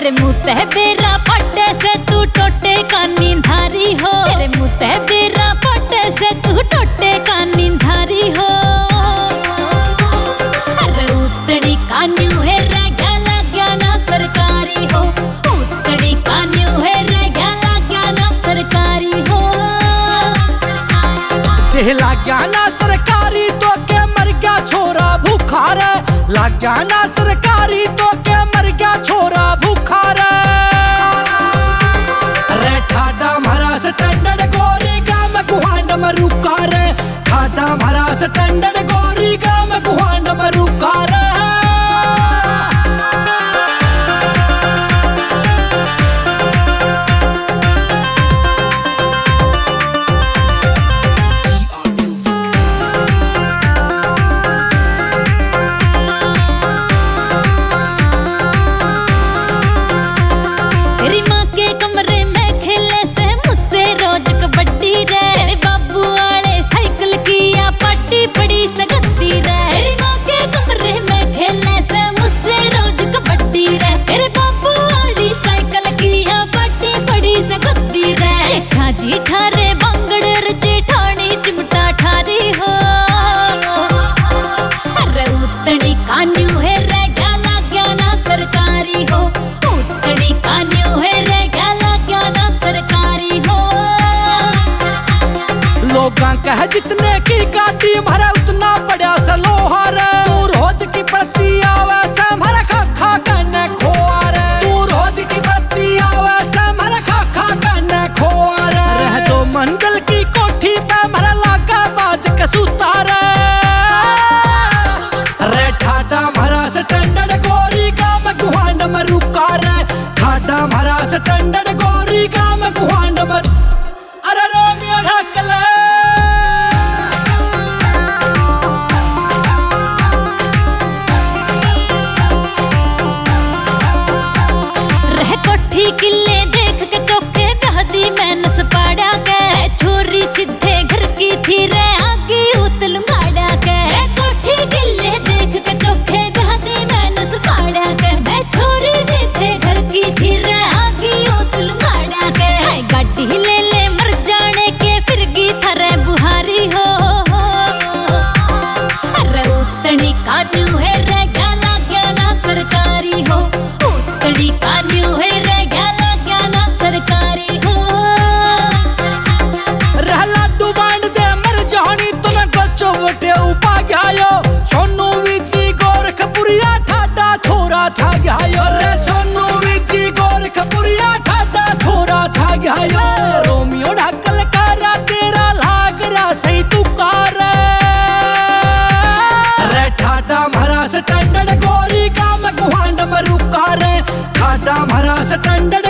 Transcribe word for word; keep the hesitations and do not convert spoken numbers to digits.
तेरे मुँह ते बेरा पट्टे से तू टोटे का नींधारी हो। तेरे मुँह ते बेरा पट्टे से तू टोटे का नींधारी हो। अरे उतनी कान्यू है रे गला ज्ञाना सरकारी हो। उतनी कान्यू है रे गला ज्ञाना सरकारी हो। सेहला ज्ञाना सरकारी तो के मर गया छोरा भूखा रे। लाग ज्ञाना सरकारी तो के मर गया छोरा भूखा रे। अरे ठाडा महाराज स्टैंडर्ड गोरी गाम गुहांड मरुका रे। ठाडा महाराज स्टैंडर्ड गोरी गाम गुहांड मरुका रे। कह जितने की काटी भरा उतना बड़ा सलोहार। तू रोज की पड़ती आवे से भरा खा खा कने खोआर। तू रोज की पड़ती आवे से भरा खा खा कने खोआर। रह दो मंजिल की कोठी पे भरा लागा बाज के सुतार। अरे ठाडा महाराज स्टैंडर्ड गोरी गाम गुहांड मरुका रे। ठाडा महाराज स्टैंडर्ड गोरी गाम गुहांड मर। अरे रोमियो ढाकले किले देख के चौके बहदी मैनस पाड़ा के। छोरी सीधे घर की थी रे आगे उतलुंगाड़ा के। कोठी किले देख के चौके बहदी मैनस पाड़ा के। मैं छोरी सीधे घर की थी रे आगे उतलुंगाड़ा के। गाड़ी ले ले मर जाने के फिर गी थरे बुहारी हो। अरे उतनी कान्यू है रे गला ज्ञाना सरकारी हो। उतनी कान्यू है सरकारी हो। रहला डुबांड दे मर जानी तो न गचो वटे उपा गयो। सोनू विजी गोरखपुरिया ठाडा छोरा था गयो रे। सोनू विजी गोरखपुरिया ठाडा छोरा था गयो। रोमियो ढाकल कारा तेरा लाग रा सही तुकार। रे ठाडा महाराज स्टैंडर्ड गोरी गाम गुहांड मरुका रे। ठाडा महाराज स्टैंडर्ड